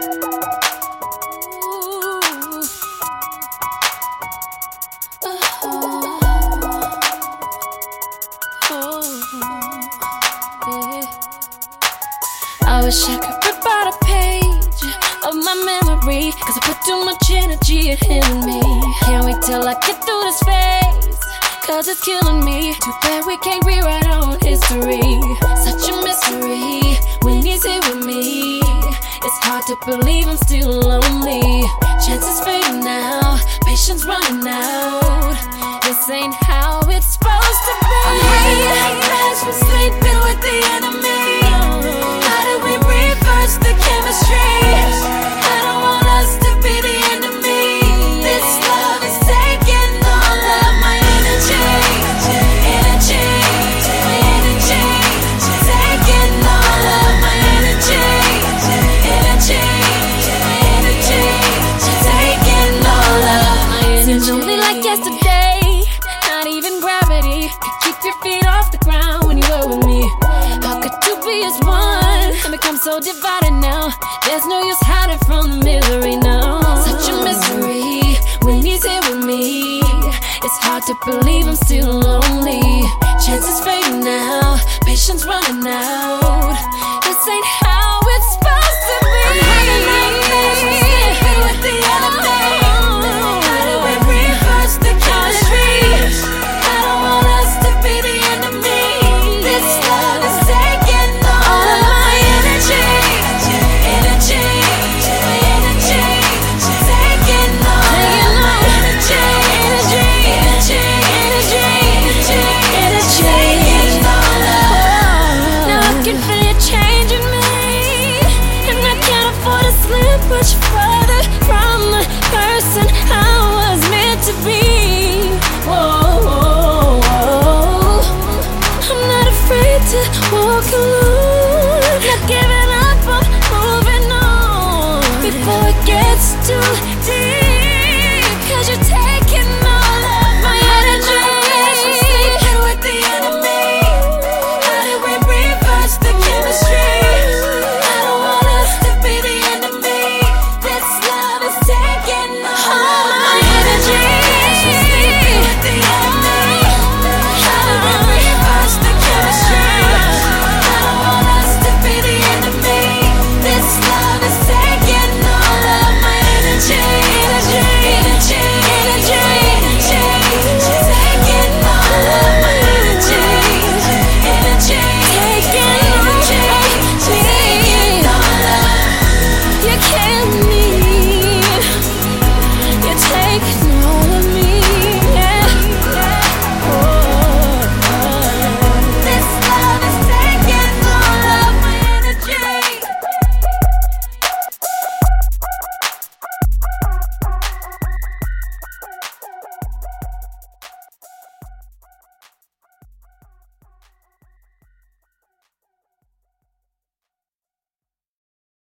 I wish I could rip out a page of my memory, cause I put too much energy in me. Can't wait till I get through this phase, cause it's killing me. Too bad we can't rewrite our own history. Such a mystery when he's here with me. It's hard to believe I'm still lonely. Chances fading now, patience running out. This ain't how it's supposed to be. I'm having nightmares from sleeping with the enemy. How do we reverse the chemistry? I don't want us to be the enemy. This love is taking all of my energy. Energy, my energy. Taking all of my energy. Energy, my energy. Taking all of my energy. Seems only like yesterday, not even gravity could keep your feet off the ground when you were with me. How could two be as one and become so divided now? There's no use hiding from the misery now. Such a mystery when he's here with me. It's hard to believe I'm still lonely. Chances fading now, patience running out. This ain't how it's supposed to be. I'm having nightmares from sleeping with the enemy. How do we reverse the chemistry? I don't want us to be the enemy. This love is taking all of my energy. Energy, my energy. Taking all of my energy. Energy, energy, energy. Taking all of. Now I can feel you changing me, and I can't afford to slip much further.